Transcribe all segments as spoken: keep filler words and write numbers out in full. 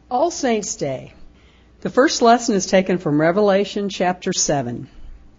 All Saints' Day. The first lesson is taken from Revelation chapter seven.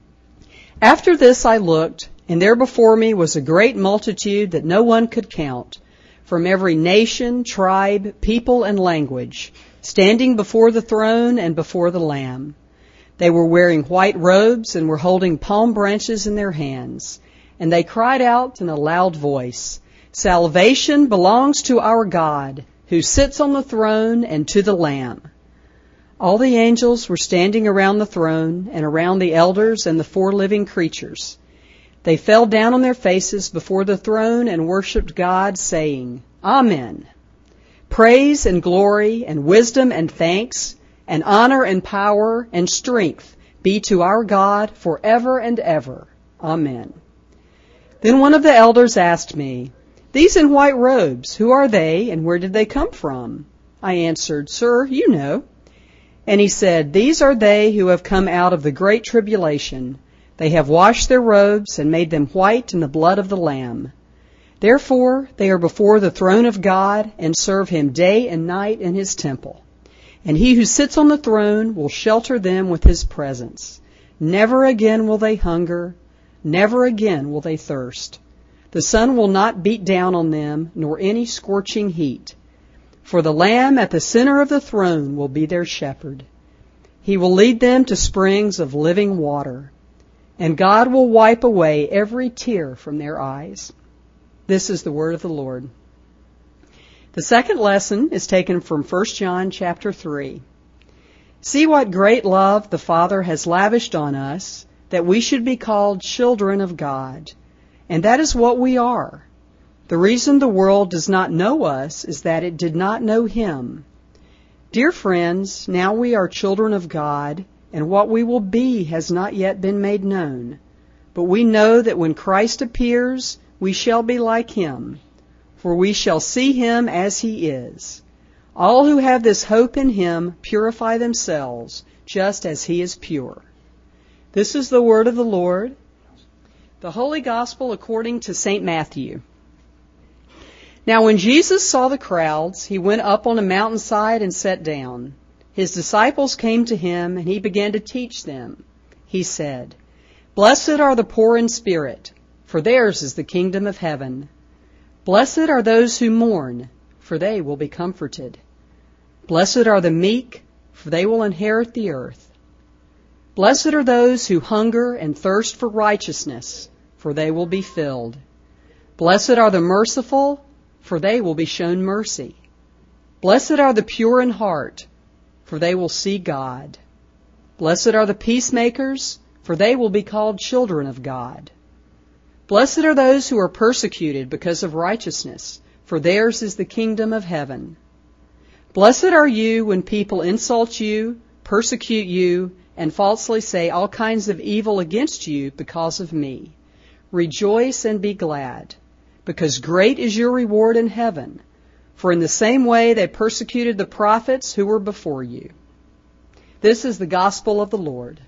After this I looked, and there before me was a great multitude that no one could count, from every nation, tribe, people, and language, standing before the throne and before the Lamb. They were wearing white robes and were holding palm branches in their hands, and they cried out in a loud voice, "Salvation belongs to our God, who sits on the throne, and to the Lamb." All the angels were standing around the throne and around the elders and the four living creatures. They fell down on their faces before the throne and worshipped God, saying, "Amen. Praise and glory and wisdom and thanks and honor and power and strength be to our God forever and ever. Amen." Then one of the elders asked me, "These in white robes, who are they and where did they come from?" I answered, "Sir, you know." And he said, "These are they who have come out of the great tribulation. They have washed their robes and made them white in the blood of the Lamb. Therefore they are before the throne of God and serve him day and night in his temple. And he who sits on the throne will shelter them with his presence. Never again will they hunger, never again will they thirst. The sun will not beat down on them, nor any scorching heat. For the Lamb at the center of the throne will be their shepherd. He will lead them to springs of living water, and God will wipe away every tear from their eyes." This is the word of the Lord. The second lesson is taken from First John chapter three. "See what great love the Father has lavished on us, that we should be called children of God. And that is what we are. The reason the world does not know us is that it did not know him. Dear friends, now we are children of God, and what we will be has not yet been made known. But we know that when Christ appears, we shall be like him, for we shall see him as he is. All who have this hope in him purify themselves, just as he is pure." This is the word of the Lord. The Holy Gospel according to Saint Matthew. Now when Jesus saw the crowds, he went up on a mountainside and sat down. His disciples came to him, and he began to teach them. He said, "Blessed are the poor in spirit, for theirs is the kingdom of heaven. Blessed are those who mourn, for they will be comforted. Blessed are the meek, for they will inherit the earth. Blessed are those who hunger and thirst for righteousness, for they will be filled. Blessed are the merciful, for they will be shown mercy. Blessed are the pure in heart, for they will see God. Blessed are the peacemakers, for they will be called children of God. Blessed are those who are persecuted because of righteousness, for theirs is the kingdom of heaven. Blessed are you when people insult you, persecute you, and falsely say all kinds of evil against you because of me. Rejoice and be glad, because great is your reward in heaven. For in the same way they persecuted the prophets who were before you." This is the gospel of the Lord.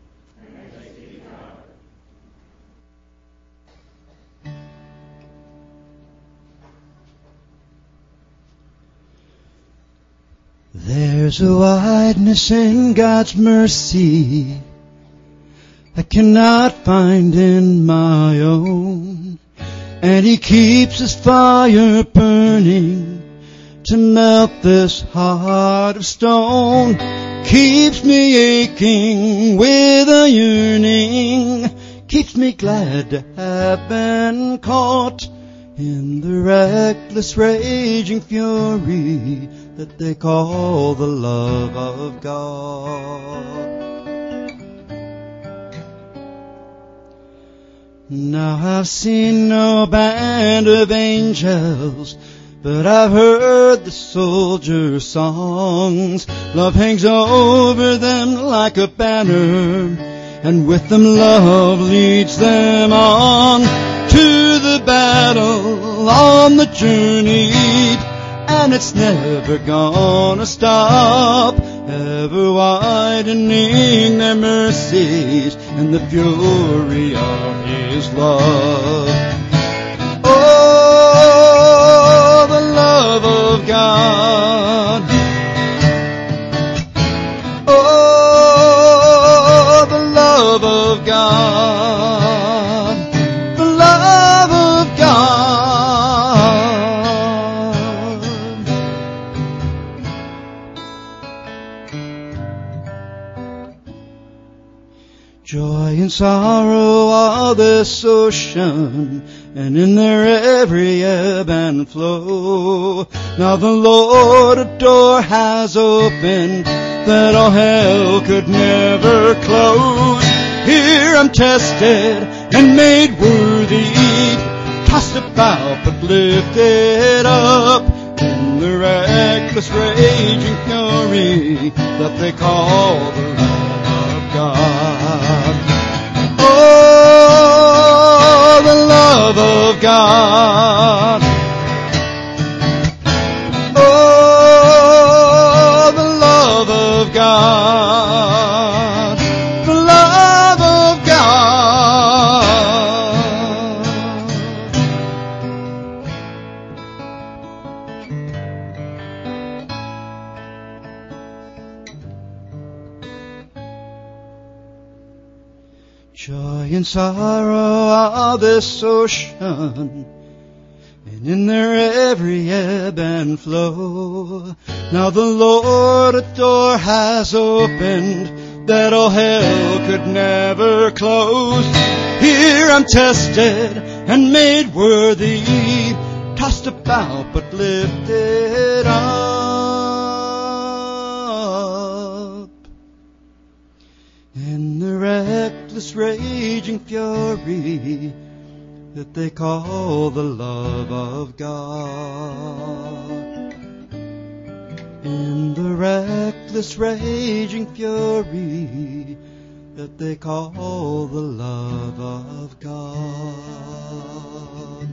There's a wideness in God's mercy I cannot find in my own, and he keeps his fire burning to melt this heart of stone, keeps me aching with a yearning, keeps me glad to have been caught in the reckless raging fury that they call the love of God. Now I've seen no band of angels, but I've heard the soldiers' songs. Love hangs over them like a banner, and with them love leads them on to the battle, on the journey, and it's never gonna stop, ever widening their mercies in the fury of his love. Oh, the love of God, of God, the love of God. Joy and sorrow are this ocean, and in their every ebb and flow. Now the Lord a door has opened that all hell could never close. Here I'm tested and made worthy, tossed about but lifted up in the reckless raging fury that they call the love of God. Oh, the love of God. Oh, the love of God. The love of God. Joy and sorrow are this ocean, and in their every ebb and flow. Now the Lord a door has opened that all hell could never close. Here I'm tested and made worthy, tossed about but lifted up in the reckless raging fury that they call the love of God. In the reckless raging fury that they call the love of God.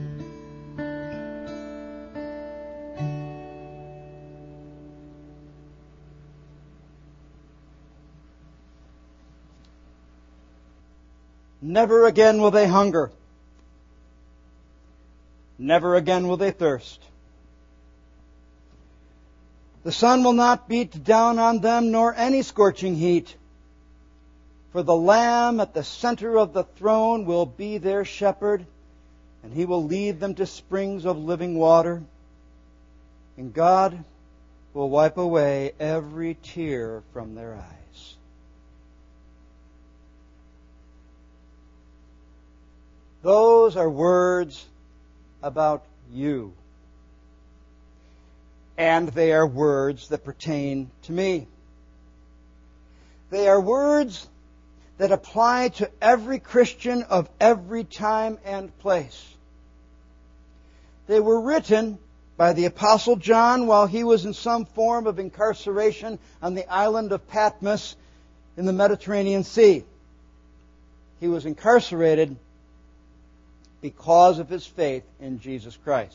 Never again will they hunger. Never again will they thirst. The sun will not beat down on them, nor any scorching heat. For the Lamb at the center of the throne will be their shepherd, and He will lead them to springs of living water. And God will wipe away every tear from their eyes. Those are words about you. And they are words that pertain to me. They are words that apply to every Christian of every time and place. They were written by the Apostle John while he was in some form of incarceration on the island of Patmos in the Mediterranean Sea. He was incarcerated because of his faith in Jesus Christ.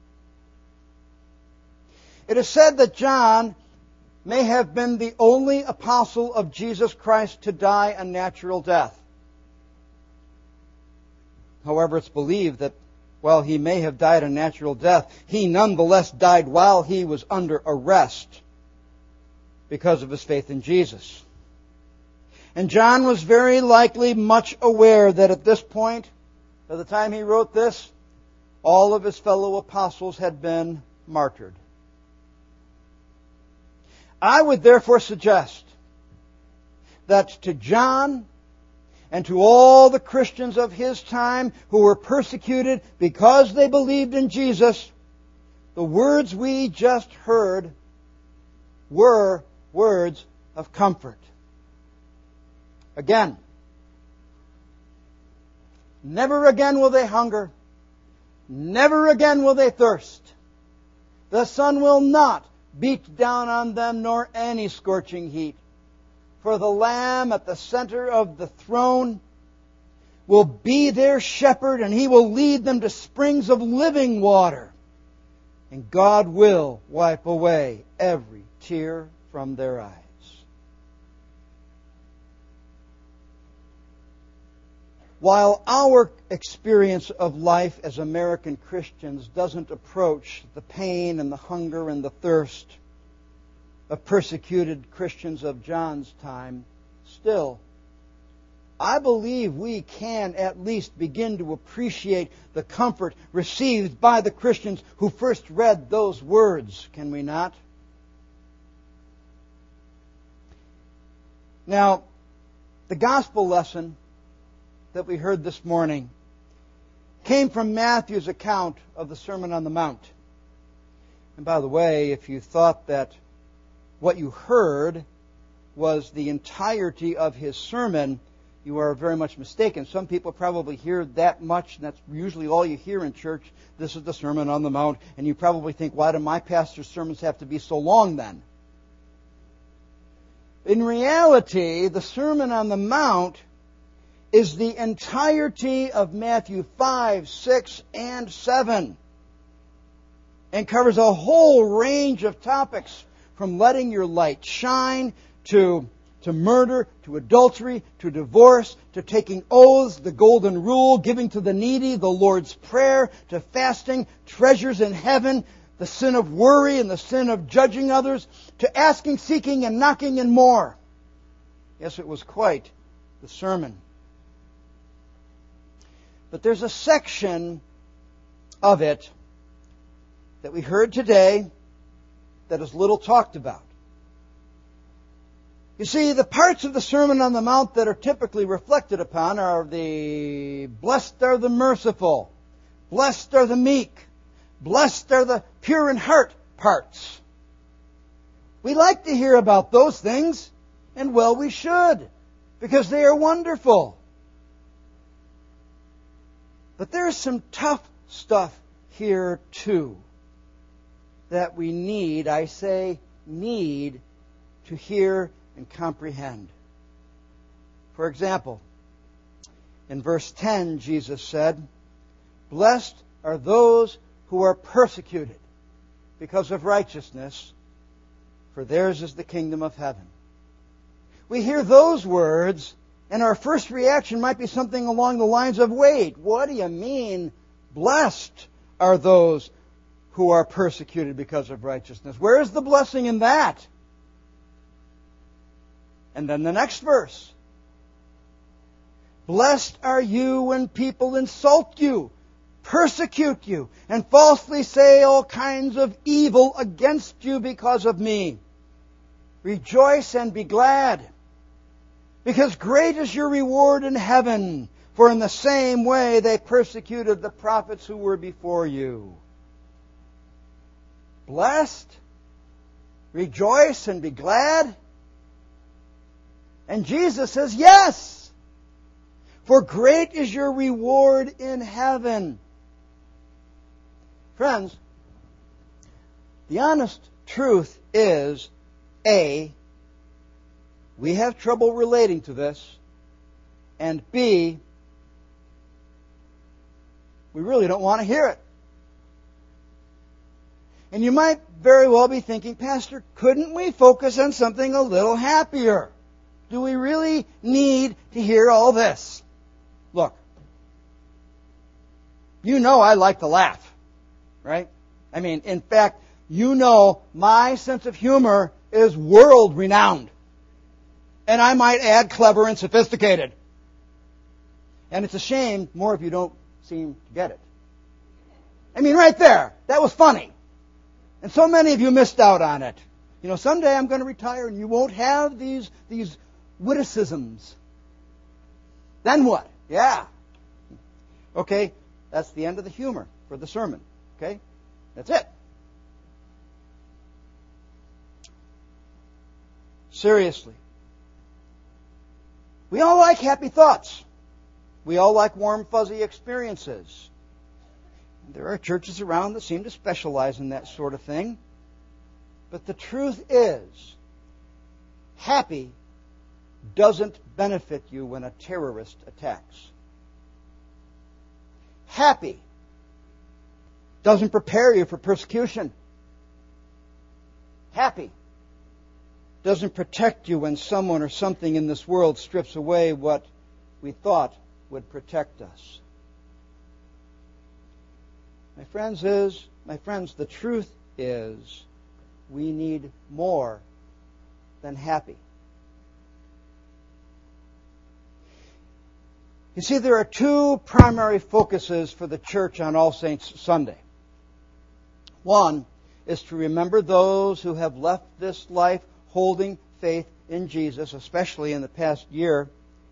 It is said that John may have been the only apostle of Jesus Christ to die a natural death. However, it's believed that while he may have died a natural death, he nonetheless died while he was under arrest because of his faith in Jesus. And John was very likely much aware that at this point, by the time he wrote this, all of his fellow apostles had been martyred. I would therefore suggest that to John and to all the Christians of his time who were persecuted because they believed in Jesus, the words we just heard were words of comfort. Again, never again will they hunger. Never again will they thirst. The sun will not beat down on them, nor any scorching heat. For the Lamb at the center of the throne will be their shepherd, and He will lead them to springs of living water. And God will wipe away every tear from their eyes. While our experience of life as American Christians doesn't approach the pain and the hunger and the thirst of persecuted Christians of John's time, still, I believe we can at least begin to appreciate the comfort received by the Christians who first read those words, can we not? Now, the gospel lesson that we heard this morning came from Matthew's account of the Sermon on the Mount. And by the way, if you thought that what you heard was the entirety of his sermon, you are very much mistaken. Some people probably hear that much, and that's usually all you hear in church. This is the Sermon on the Mount, and you probably think, why do my pastor's sermons have to be so long then? In reality, the Sermon on the Mount is the entirety of Matthew five, six, and seven, and covers a whole range of topics, from letting your light shine to, to murder, to adultery, to divorce, to taking oaths, the golden rule, giving to the needy, the Lord's Prayer, to fasting, treasures in heaven, the sin of worry and the sin of judging others, to asking, seeking, and knocking, and more. Yes, it was quite the sermon. But there's a section of it that we heard today that is little talked about. You see, the parts of the Sermon on the Mount that are typically reflected upon are the blessed are the merciful, blessed are the meek, blessed are the pure in heart parts. We like to hear about those things, and well, we should, because they are wonderful. But there's some tough stuff here too that we need, I say need, to hear and comprehend. For example, in verse ten, Jesus said, "Blessed are those who are persecuted because of righteousness, for theirs is the kingdom of heaven." We hear those words, and our first reaction might be something along the lines of, wait, what do you mean, blessed are those who are persecuted because of righteousness? Where is the blessing in that? And then the next verse. Blessed are you when people insult you, persecute you, and falsely say all kinds of evil against you because of me. Rejoice and be glad, because great is your reward in heaven, for in the same way they persecuted the prophets who were before you. Blessed? Rejoice and be glad? And Jesus says, yes, for great is your reward in heaven. Friends, the honest truth is, A, we have trouble relating to this, and B, we really don't want to hear it. And you might very well be thinking, Pastor, couldn't we focus on something a little happier? Do we really need to hear all this? Look, you know I like to laugh, right? I mean, in fact, you know my sense of humor is world-renowned. And I might add clever and sophisticated. And it's a shame more if you don't seem to get it. I mean, right there, that was funny. And so many of you missed out on it. You know, someday I'm going to retire and you won't have these, these witticisms. Then what? Yeah. Okay, that's the end of the humor for the sermon. Okay? That's it. Seriously. We all like happy thoughts. We all like warm, fuzzy experiences. There are churches around that seem to specialize in that sort of thing. But the truth is, happy doesn't benefit you when a terrorist attacks. Happy doesn't prepare you for persecution. Happy doesn't protect you when someone or something in this world strips away what we thought would protect us. My friends is, my friends, the truth is, we need more than happy. You see, there are two primary focuses for the church on All Saints Sunday. One is to remember those who have left this life holding faith in Jesus, especially in the past year,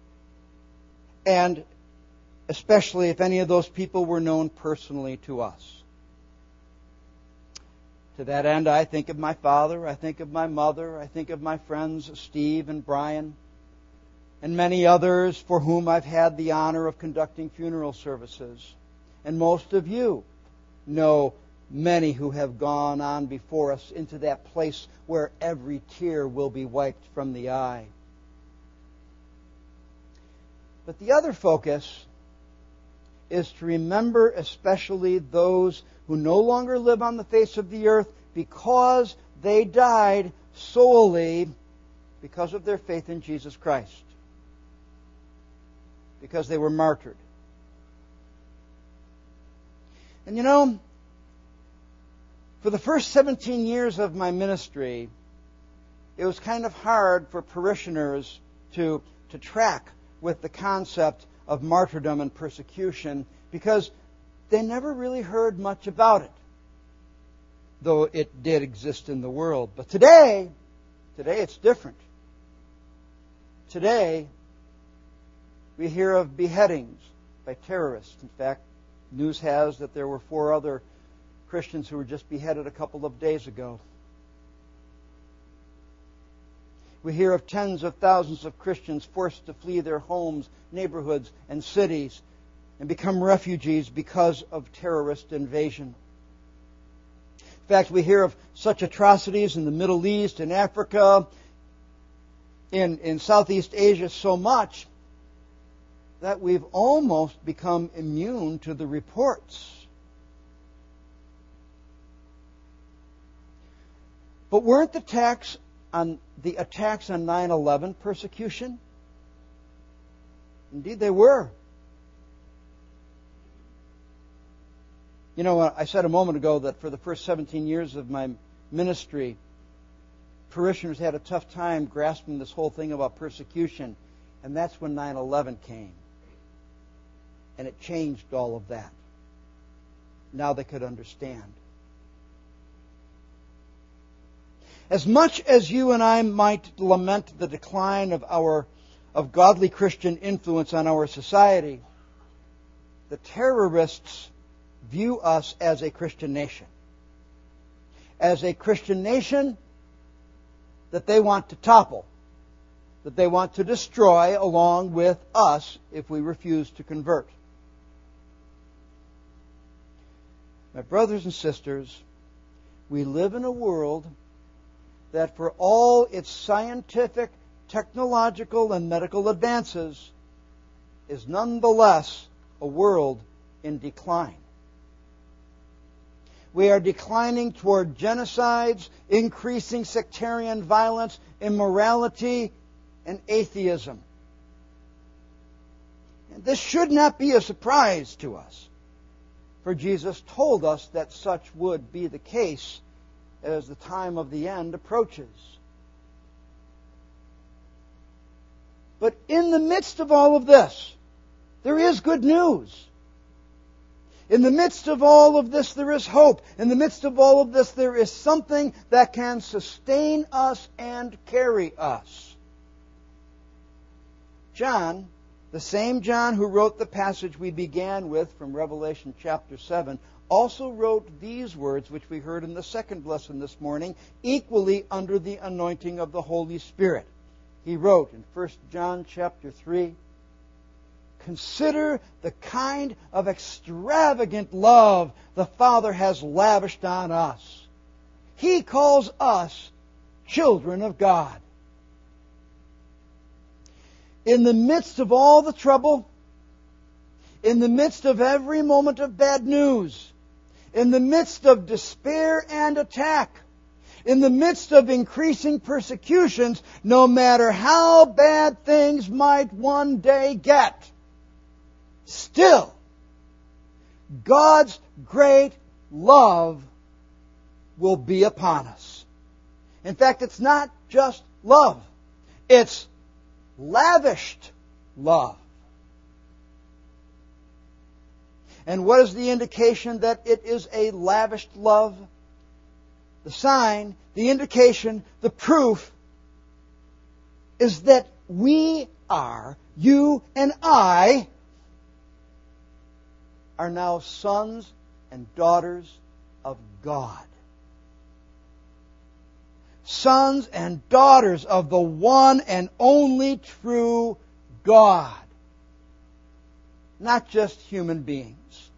and especially if any of those people were known personally to us. To that end, I think of my father, I think of my mother, I think of my friends Steve and Brian, and many others for whom I've had the honor of conducting funeral services. And most of you know many who have gone on before us into that place where every tear will be wiped from the eye. But the other focus is to remember especially those who no longer live on the face of the earth because they died solely because of their faith in Jesus Christ. Because they were martyred. And you know, for the first seventeen years of my ministry, it was kind of hard for parishioners to, to track with the concept of martyrdom and persecution because they never really heard much about it, though it did exist in the world. But today, today it's different. Today, we hear of beheadings by terrorists. In fact, news has that there were four other Christians who were just beheaded a couple of days ago. We hear of tens of thousands of Christians forced to flee their homes, neighborhoods, and cities and become refugees because of terrorist invasion. In fact, we hear of such atrocities in the Middle East, in Africa, in, in Southeast Asia so much that we've almost become immune to the reports. But weren't the attacks on the attacks on nine eleven persecution? Indeed, they were. You know, I said a moment ago that for the first seventeen years of my ministry, parishioners had a tough time grasping this whole thing about persecution, and that's when nine eleven came. And it changed all of that. Now they could understand. As much as you and I might lament the decline of our of godly Christian influence on our society, the terrorists view us as a Christian nation. As a Christian nation that they want to topple, that they want to destroy along with us if we refuse to convert. My brothers and sisters, we live in a world that for all its scientific, technological, and medical advances is nonetheless a world in decline. We are declining toward genocides, increasing sectarian violence, immorality, and atheism. And this should not be a surprise to us, for Jesus told us that such would be the case as the time of the end approaches. But in the midst of all of this, there is good news. In the midst of all of this, there is hope. In the midst of all of this, there is something that can sustain us and carry us. John, the same John who wrote the passage we began with from Revelation chapter seven, also wrote these words, which we heard in the second lesson this morning, equally under the anointing of the Holy Spirit. He wrote in First John chapter three, "Consider the kind of extravagant love the Father has lavished on us. He calls us children of God." In the midst of all the trouble, in the midst of every moment of bad news, in the midst of despair and attack, in the midst of increasing persecutions, no matter how bad things might one day get, still, God's great love will be upon us. In fact, it's not just love. It's lavished love. And what is the indication that it is a lavished love? The sign, the indication, the proof is that we are, you and I, are now sons and daughters of God. Sons and daughters of the one and only true God. Not just human beings.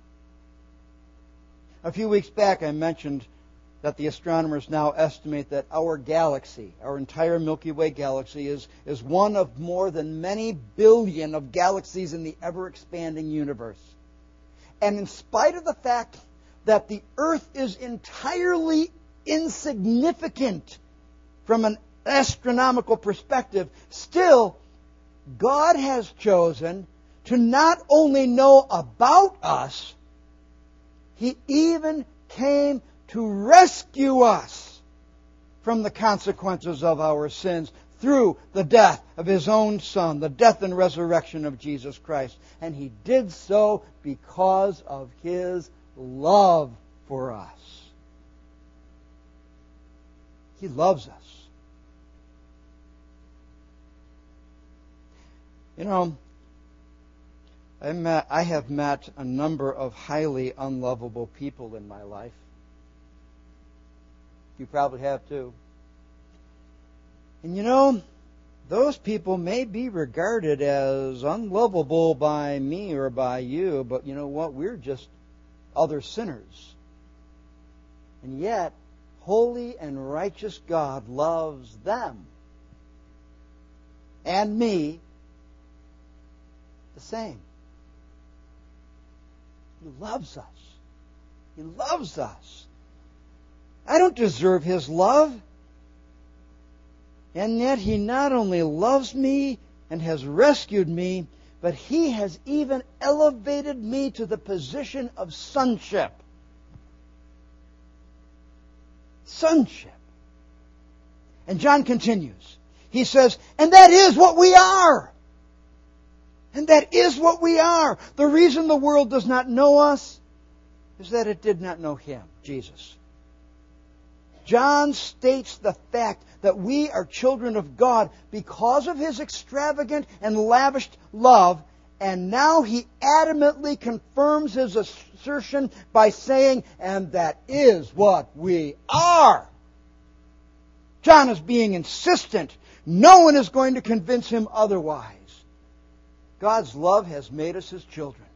A few weeks back I mentioned that the astronomers now estimate that our galaxy, our entire Milky Way galaxy, is, is one of more than many billion of galaxies in the ever-expanding universe. And in spite of the fact that the Earth is entirely insignificant from an astronomical perspective, still, God has chosen to not only know about us, He even came to rescue us from the consequences of our sins through the death of His own Son, the death and resurrection of Jesus Christ. And He did so because of His love for us. He loves us. You know, I, met, I have met a number of highly unlovable people in my life. You probably have too. And you know, those people may be regarded as unlovable by me or by you, but you know what? We're just other sinners. And yet, holy and righteous God loves them and me the same. He loves us. He loves us. I don't deserve His love. And yet He not only loves me and has rescued me, but He has even elevated me to the position of sonship. Sonship. And John continues. He says, and that is what we are. And that is what we are. The reason the world does not know us is that it did not know Him, Jesus. John states the fact that we are children of God because of His extravagant and lavished love, and now he adamantly confirms his assertion by saying, and that is what we are. John is being insistent. No one is going to convince him otherwise. God's love has made us His children.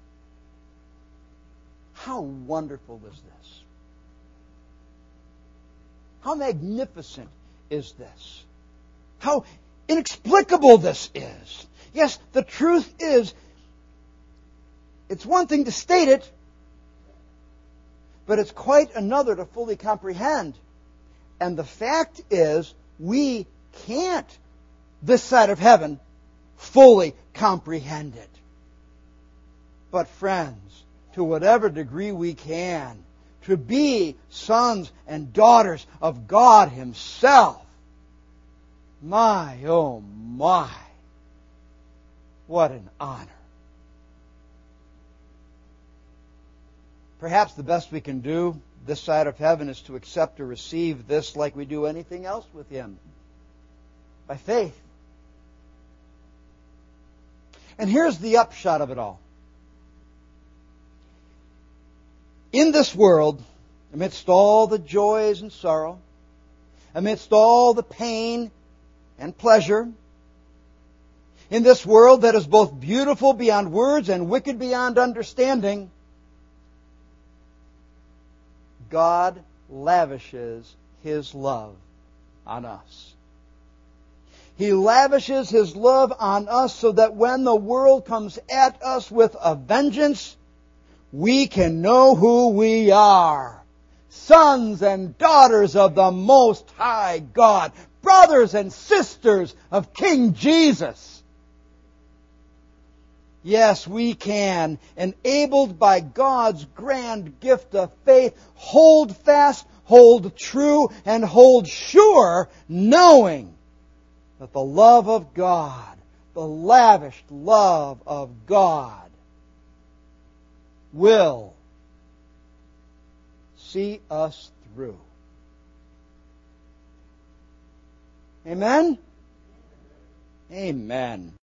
How wonderful is this? How magnificent is this? How inexplicable this is. Yes, the truth is, it's one thing to state it, but it's quite another to fully comprehend. And the fact is, we can't, this side of heaven, fully comprehend it. But friends, to whatever degree we can, to be sons and daughters of God Himself, my, oh my, what an honor. Perhaps the best we can do this side of heaven is to accept or receive this like we do anything else with Him, by faith. And here's the upshot of it all. In this world, amidst all the joys and sorrow, amidst all the pain and pleasure, in this world that is both beautiful beyond words and wicked beyond understanding, God lavishes His love on us. He lavishes His love on us so that when the world comes at us with a vengeance, we can know who we are. Sons and daughters of the Most High God. Brothers and sisters of King Jesus. Yes, we can, enabled by God's grand gift of faith, hold fast, hold true, and hold sure, knowing that the love of God, the lavished love of God, will see us through. Amen? Amen.